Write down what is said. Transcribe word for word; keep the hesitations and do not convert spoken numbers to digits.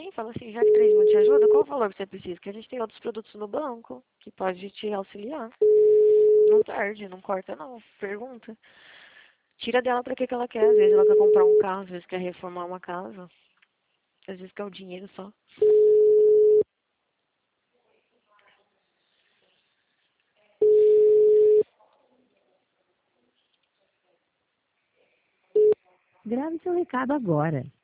Sim, fala assim, já que três mil te ajuda, qual o valor que você precisa? Que a gente tem outros produtos no banco que pode te auxiliar. Não perde, não corta não. Pergunta. Tira dela pra que que ela quer. Às vezes ela quer comprar um carro, às vezes quer reformar uma casa. Às vezes quer o dinheiro só. Grave seu recado agora.